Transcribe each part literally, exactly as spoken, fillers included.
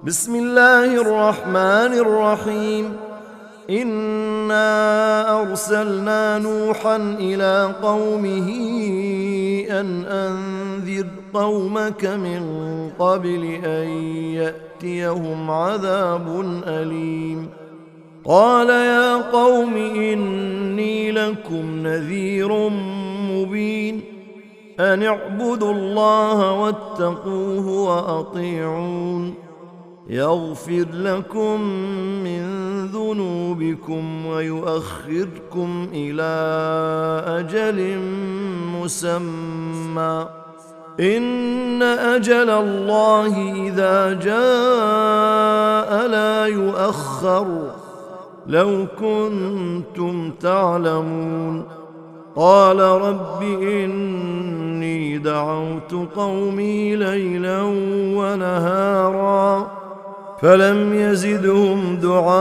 بسم الله الرحمن الرحيم. إنا أرسلنا نوحا إلى قومه أن أنذر قومك من قبل أن يأتيهم عذاب أليم. قال يا قوم إني لكم نذير مبين، أن اعبدوا الله واتقوه وأطيعون، يغفر لكم من ذنوبكم ويؤخركم إلى أجل مسمى، إن أجل الله إذا جاء لا يؤخر، لو كنتم تعلمون. قال رب إني دعوت قومي ليلا ونهارا فلم يزدهم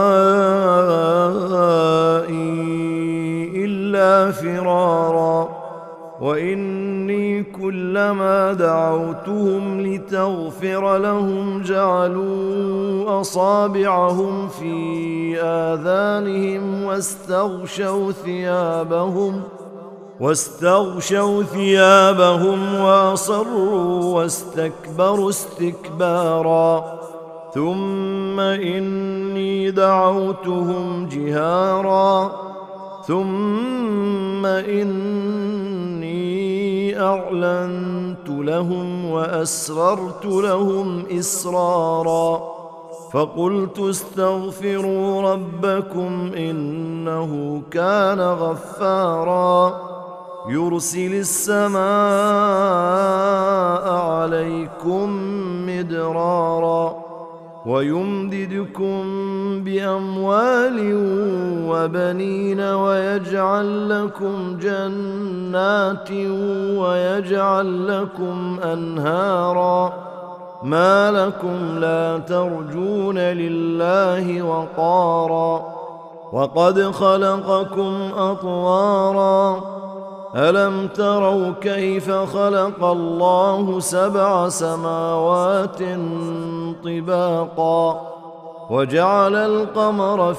دعائي إلا فرارا، وإني كلما دعوتهم لتغفر لهم جعلوا أصابعهم في آذانهم واستغشوا ثيابهم واستغشوا ثيابهم وأصروا واستكبروا استكبارا، ثم إني دعوتهم جهارا ثم إني أعلنت لهم وأسررت لهم إسرارا، فقلت استغفروا ربكم إنه كان غفارا، يرسل السماء عليكم مدرارا ويمددكم بأموال وبنين ويجعل لكم جنات ويجعل لكم أنهارا، ما لكم لا ترجون لله وقارا، وقد خلقكم أطوارا، ألم تروا كيف خلق الله سبع سماوات طباقا وجعل القمر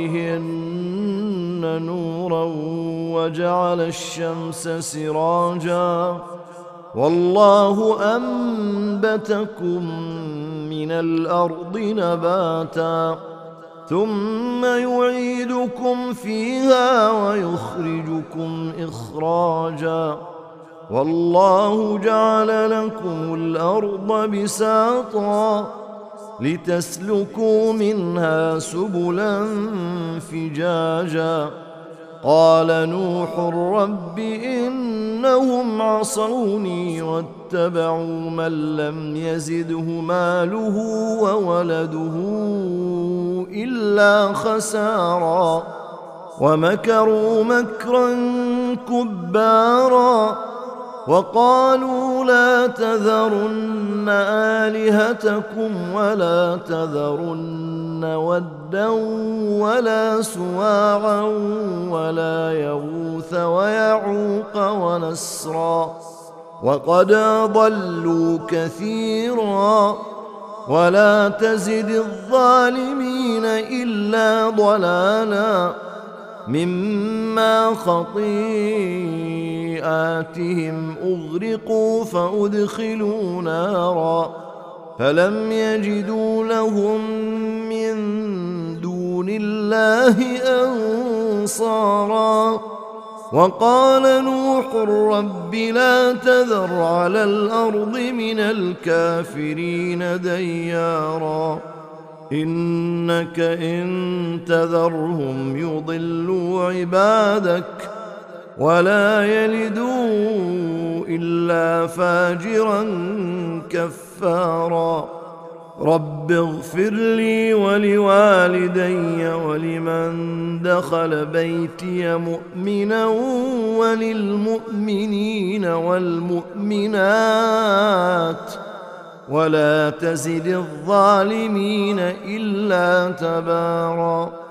فيهن نورا وجعل الشمس سراجا، والله أنبتكم من الأرض نباتا، ثم يعيدكم فيها ويخرجكم إخراجا، والله جعل لكم الأرض بساطا لتسلكوا منها سبلا فجاجا. قال نوح رب إنهم عصوني واتبعوا من لم يزده ماله وولده إلا خسارا، ومكروا مكرا كبارا، وقالوا لا تذرن آلهتكم ولا تذرن ودا ولا سواعا ولا يغوث ويعوق ونسرا، وقد أضلوا كثيرا، ولا تزد الظالمين إلا ضلالا، مما خطيئاتهم أغرقوا فأدخلوا نارا فلم يجدوا لهم من دون الله أنصارا. وقال نوح رب لا تذر على الأرض من الكافرين ديارا، إنك إن تذرهم يضلوا عبادك ولا يلدوا إلا فاجرا كفارا. رب اغفر لي ولوالدي ولمن دخل بيتي مؤمنا وللمؤمنين والمؤمنات ولا تزد الظالمين إلا تبارا.